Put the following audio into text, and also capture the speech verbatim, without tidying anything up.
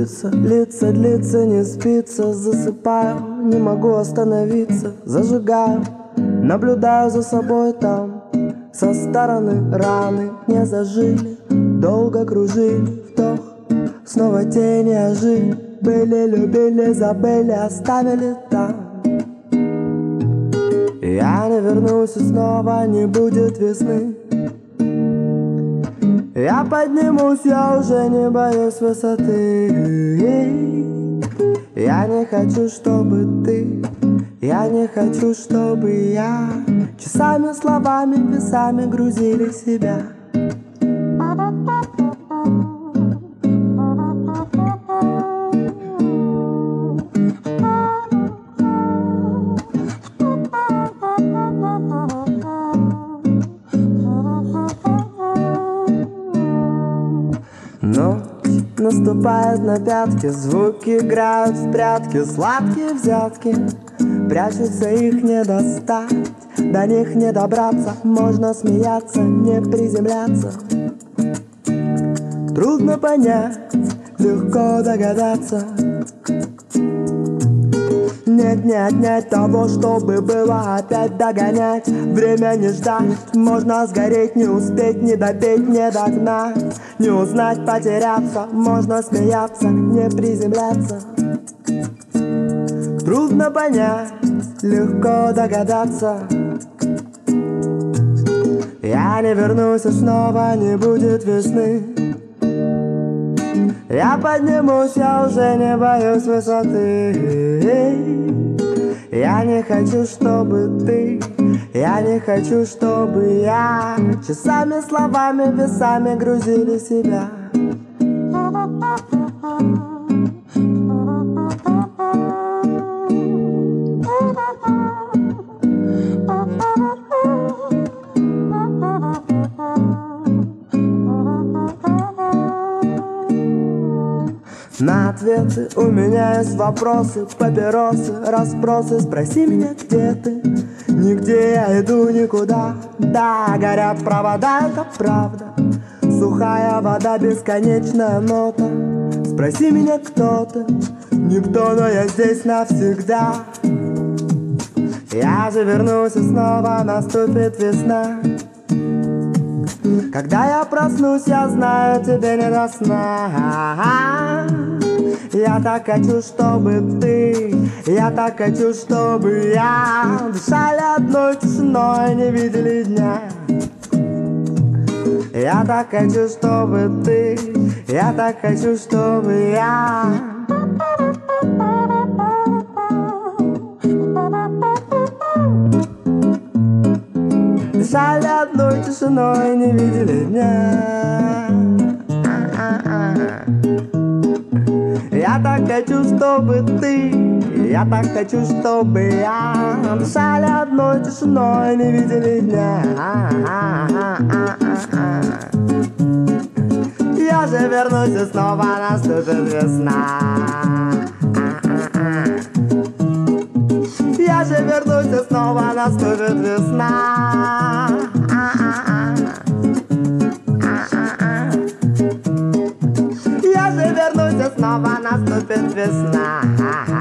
Длится, длится, длится, не спится. Засыпаю, не могу остановиться. Зажигаю, наблюдаю за собой там. Со стороны раны не зажили. Долго кружили, вдох, снова тени ожили. Были, любили, забыли, оставили там. Я не вернусь и снова не будет весны. Я поднимусь, я уже не боюсь высоты. Я не хочу, чтобы ты, я не хочу, чтобы я часами, словами, весами грузили себя. Ночь наступает на пятки, звуки играют в прятки, сладкие взятки, прячутся, их не достать, до них не добраться. Можно смеяться, не приземляться. Трудно понять, легко догадаться. Нет, не отнять того, чтобы было, опять догонять. Время не ждать, можно сгореть, не успеть, не допеть, не догнать. Не узнать, потеряться, можно смеяться, не приземляться. Трудно понять, легко догадаться. Я не вернусь и снова не будет весны. Я поднимусь, я уже не боюсь высоты. Я не хочу, чтобы ты, я не хочу, чтобы я часами, словами, весами грузили себя. На ответы у меня есть вопросы, папиросы, расспросы. Спроси меня, где ты? Нигде я иду никуда. Да, горят провода, это правда. Сухая вода, бесконечная нота. Спроси меня, кто ты? Никто, но я здесь навсегда. Я же вернусь и снова наступит весна. Когда я проснусь, я знаю, тебе не до сна. Я так хочу, чтобы ты, я так хочу, чтобы я дышали одной тишиной, не видели дня. Я так хочу, чтобы ты, я так хочу, чтобы я дышали одной тишиной, не видели дня. Я так хочу, чтобы ты, я так хочу, чтобы я дышали одной тишиной, не видели дня. Я же вернусь и снова наступит весна. Я же вернусь и снова наступит весна. Я же вернусь и снова наступит весна.